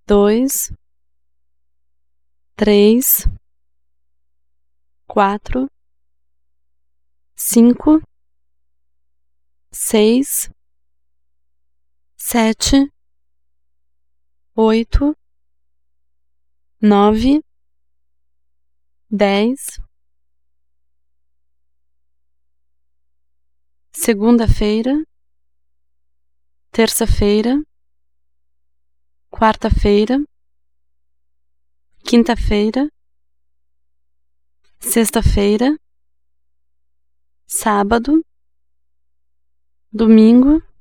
2, 3, 4, 5, 6, 7, 8, 9, 10. Segunda-feira, terça-feira, quarta-feira, quinta-feira, sexta-feira, sábado, domingo,